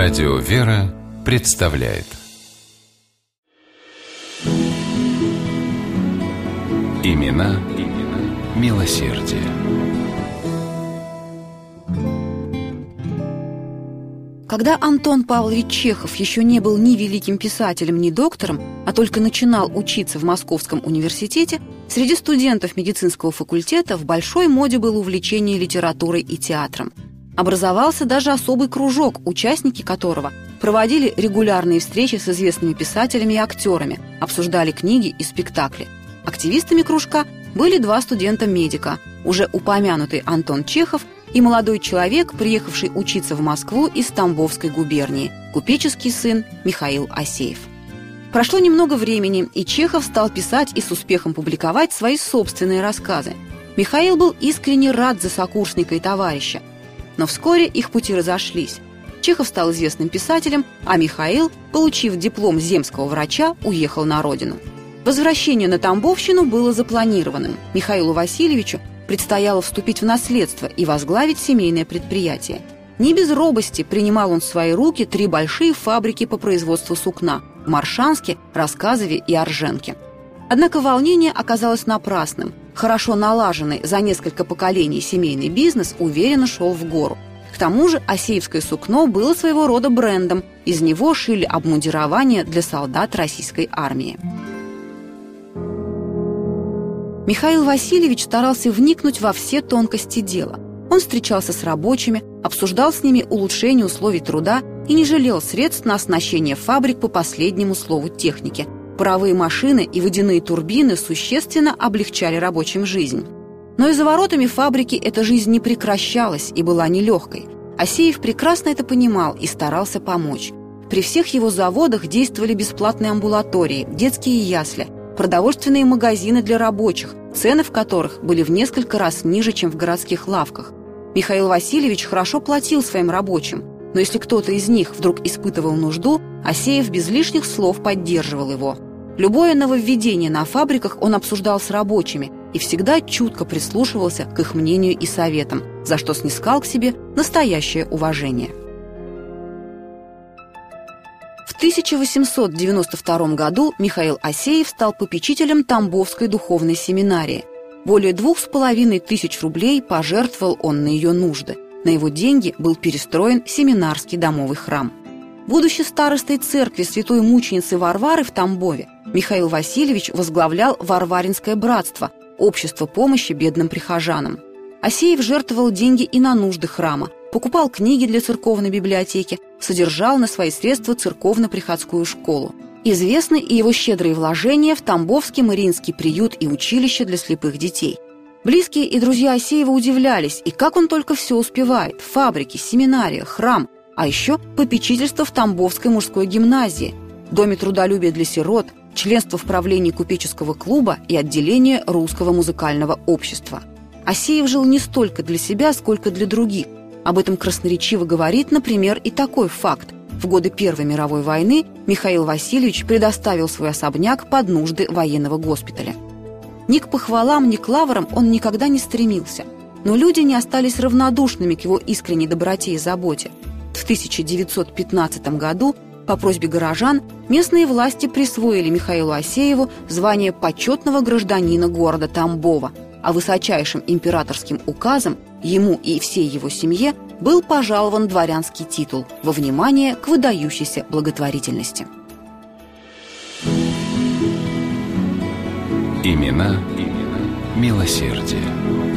Радио «Вера» представляет Имена милосердия. Когда Антон Павлович Чехов еще не был ни великим писателем, ни доктором, а только начинал учиться в Московском университете, среди студентов медицинского факультета в большой моде было увлечение литературой и театром. Образовался даже особый кружок, участники которого проводили регулярные встречи с известными писателями и актерами, обсуждали книги и спектакли. Активистами кружка были два студента-медика, уже упомянутый Антон Чехов и молодой человек, приехавший учиться в Москву из Тамбовской губернии, купеческий сын Михаил Асеев. Прошло немного времени, и Чехов стал писать и с успехом публиковать свои собственные рассказы. Михаил был искренне рад за сокурсника и товарища, но вскоре их пути разошлись. Чехов стал известным писателем, а Михаил, получив диплом земского врача, уехал на родину. Возвращение на Тамбовщину было запланированным. Михаилу Васильевичу предстояло вступить в наследство и возглавить семейное предприятие. Не без робости принимал он в свои руки 3 большие фабрики по производству сукна в Моршанске, Рассказове и Орженке. Однако волнение оказалось напрасным. Хорошо налаженный за несколько поколений семейный бизнес уверенно шел в гору. К тому же асеевское сукно было своего рода брендом. Из него шили обмундирование для солдат российской армии. Михаил Васильевич старался вникнуть во все тонкости дела. Он встречался с рабочими, обсуждал с ними улучшение условий труда и не жалел средств на оснащение фабрик по последнему слову техники. Паровые машины и водяные турбины существенно облегчали рабочим жизнь. Но и за воротами фабрики эта жизнь не прекращалась и была нелегкой. Асеев прекрасно это понимал и старался помочь. При всех его заводах действовали бесплатные амбулатории, детские ясли, продовольственные магазины для рабочих, цены в которых были в несколько раз ниже, чем в городских лавках. Михаил Васильевич хорошо платил своим рабочим, но если кто-то из них вдруг испытывал нужду, Асеев без лишних слов поддерживал его. Любое нововведение на фабриках он обсуждал с рабочими и всегда чутко прислушивался к их мнению и советам, за что снискал к себе настоящее уважение. В 1892 году Михаил Асеев стал попечителем Тамбовской духовной семинарии. Более 2500 рублей пожертвовал он на ее нужды. На его деньги был перестроен семинарский домовый храм. Будучи старостой церкви святой мученицы Варвары в Тамбове, Михаил Васильевич возглавлял Варваринское братство, общество помощи бедным прихожанам. Асеев жертвовал деньги и на нужды храма, покупал книги для церковной библиотеки, содержал на свои средства церковно-приходскую школу. Известны и его щедрые вложения в Тамбовский Мариинский приют и училище для слепых детей. Близкие и друзья Асеева удивлялись, и как он только все успевает: фабрики, семинария, храм, а еще попечительство в Тамбовской мужской гимназии, Доме трудолюбия для сирот, членство в правлении купеческого клуба и отделение Русского музыкального общества. Асеев жил не столько для себя, сколько для других. Об этом красноречиво говорит, например, и такой факт. В годы Первой мировой войны Михаил Васильевич предоставил свой особняк под нужды военного госпиталя. Ни к похвалам, ни к лаврам он никогда не стремился. Но люди не остались равнодушными к его искренней доброте и заботе. В 1915 году по просьбе горожан местные власти присвоили Михаилу Асееву звание почетного гражданина города Тамбова, а высочайшим императорским указом ему и всей его семье был пожалован дворянский титул во внимание к выдающейся благотворительности. Имена милосердия.